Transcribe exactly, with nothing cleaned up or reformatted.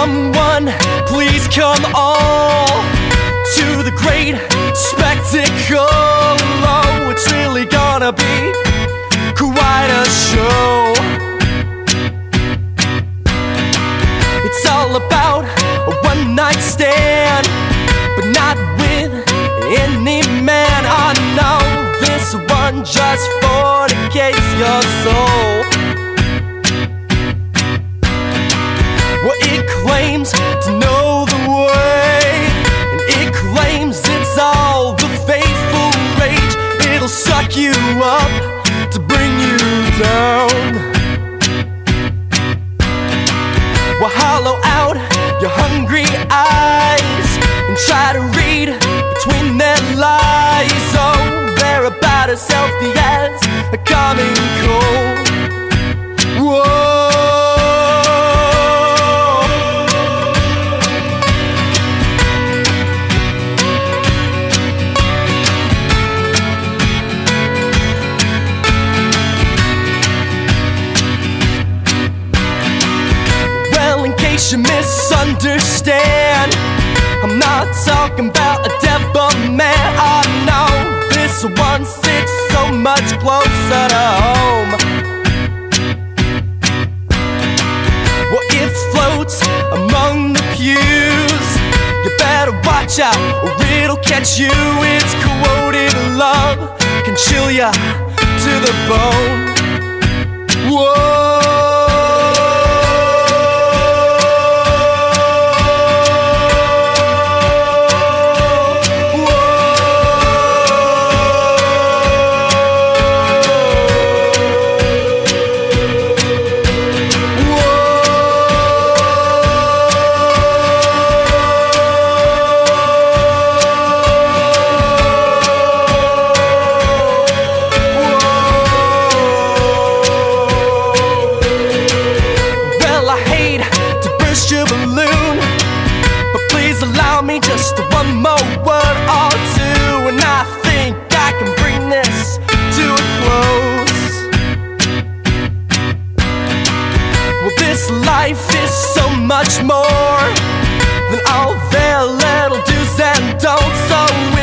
Someone, please come all to the great spectacle. Oh, it's really gonna be quite a show. It's all about a one night stand, but not with any man. I know this one just fornicates your soul. Well, it claims to know the way, and it claims it's all the faithful rage. It'll suck you up to bring you down. Well, hollow out your hungry eyes and try to read between their lies. Oh, they're about as healthy as a common cold. Whoa. You misunderstand, I'm not talking about a devil man. I know this one sits so much closer to home. Well, it floats among the pews. You better watch out or it'll catch you. It's quoted love can chill ya to the bone. Whoa. Allow me just one more word or two, and I think I can bring this to a close. Well, this life is so much more than all their little do's and don'ts. So